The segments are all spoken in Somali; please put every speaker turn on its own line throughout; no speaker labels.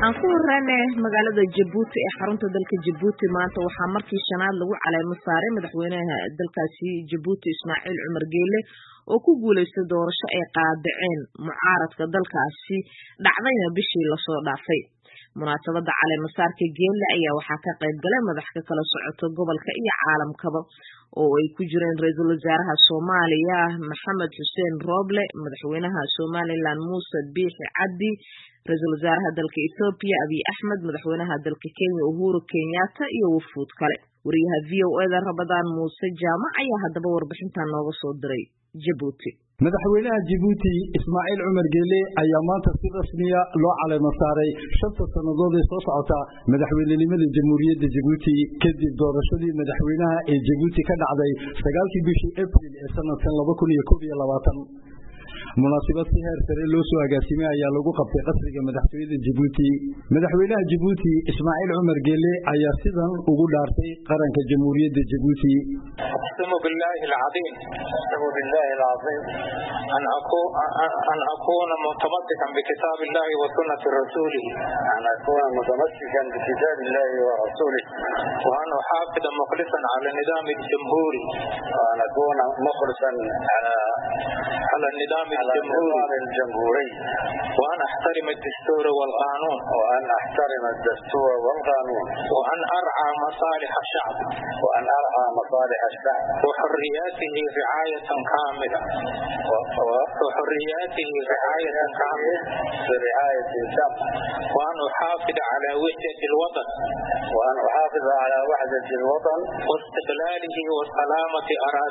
aan ku horeynay magaalada Djibouti ee xarunta dalka Djibouti maanta waxaa markii shanaad lagu caleemo saaray madaxweynaha dalkaasi Djibouti Ismaaciil Cumar Geele oo ku guuleystay doorasho ay qaadaceen mucaaradka dalkaasi dhacdayna bishii la soo dhaafay. munaasabada caleemo saarka Geele ayaa waxaa ka qayb galay madax ka kala socota gobolka iyo caalamkaba oo ay ku jireen ra'iisul wasaaraha Soomaaliya Maxamed Xuseen Roble, madaxweynaha Somaliland Muuse Biixi Cabdi, ra'iisul wasaaraha dalka Ethiopia Abiy Ahmed, madaxweynaha dalka Kenya Uhuru Kenyatta iyo wufuud kale. wariyaha VOA Rabadaan Muuse Jaamac ayaa hadaba warbixintan nooga soo diray Djibouti.
madaxweynaha Djibouti Ismaaciil Cumar Geele ayaa maanta si rasmi ah loo caleemo saaray 5 sanadood ee soo socota madaxweynenimada Jamhuuriyadda Djibouti kadib doorashadii madaxweynaha ee Djibouti ka dhacday 9 bishii April ee sanadkan 2021. munaasabad si heer sare loo soo agaasimay ayaa lagu qabtay qasriga madaxtooyada Djibouti. madaxweynaha Djibouti Ismaaciil Cumar Geele ayaa sidan ugu dhaartay qaranka Jamhuuriyadda Djibouti.
أقسم بالله العظيم أن أكون متمسكا بكتاب الله وسنة رسوله وأن أحافظ مخلصا على النظام الجمهوري على النظام الجمهوري وأن أحترم الدستور والقانون وأن أرعى مصالح الشعب وحرياته رعاية كاملة وأن أحافظ على وحدة الوطن واستقلاله وسلامة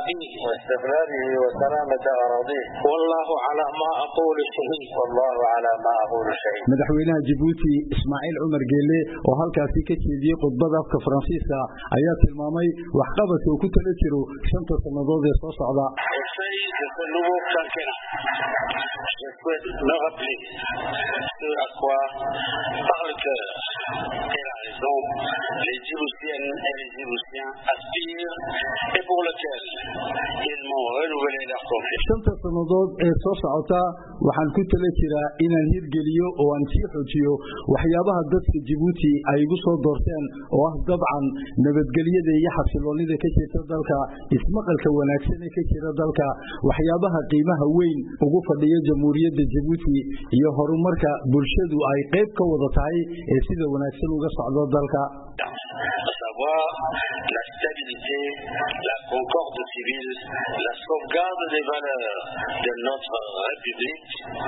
أراضيه والله على ما أقول شهيد.
madaxweynaha Djibouti Ismaaciil Cumar Geele oo halkaasi ka jeediyay khudbada afka Faransiiska ayaa tilmaamay waxqabadka uu ku tala jiro 5 sanadood ee soo socda.
les Djiboutiennes et les Djiboutiens aspirent et pour lequel ils m'ont renouvelé leur confiance.
5 sanadood ee soo socota waxaan ku tala jiraa inaan hirgeliyo oo aan sii xoojiyo waxyaabaha dadka Djibouti ay ugu soo doorteen oo ah dabcan nabadgelyada iyo xasiloonida ka jirta dalka, ismaqalka wanaagsan ee ka jira dalka, waxyaabaha qiimaha weyn ugu fadhiya Jamhuuriyadda Djibouti iyo horumarka bulshadu ay qayb ka wada tahay ee sida wanaagsan uga socdo dalka.
La stabilité, la concorde civile, la sauvegarde des valeurs de notre République,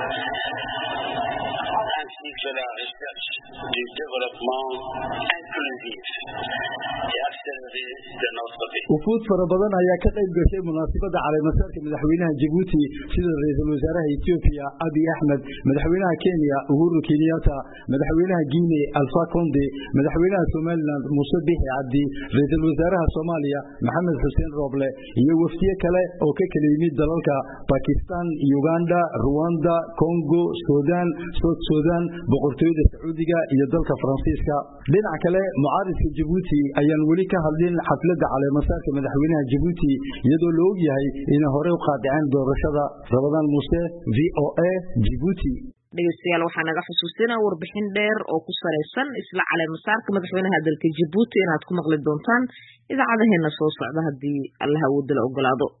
ainsi que la recherche du développement inclusif et accéléré de notre pays.
wufuud fara badan ayaa ka qayb gashay munaasabada caleemo saarka madaxweynaha Djibouti sida ra'iisul wasaaraha Ethiopia Abiy Ahmed, madaxweynaha Kenya Uhuru Kenyatta, madaxweynaha Guinea Alpha Conde, madaxweynaha Somaliland Muuse Biixi Cabdi, ra'iisul wasaaraha Soomaaliya Maxamed Xuseen Roble iyo wafdiye kale oo ka kala yimid dalalka Pakistan, Uganda, Rwanda, Congo, Sudan, South Sudan, boqortooyada Sacuudiga iyo dalka Faransiiska. dhinaca kale mucaaradka Djibouti ayaan weli ka hadlin xafladda caleemo saarka madaxweynaha Djibouti iyadoo la og yahay in hore u qaadaceen doorashada. Rabadaan Muuse VOA Djibouti.
dhegeystayaal waxaa naga xusuusinaa warbixin dheer oo ku saleysan isla caleemo saarka madaxweynaha dalka Djibouti inaad ku maqli doontaan idaacadaheena soo socda haddii Allah uu dilo ogolaado.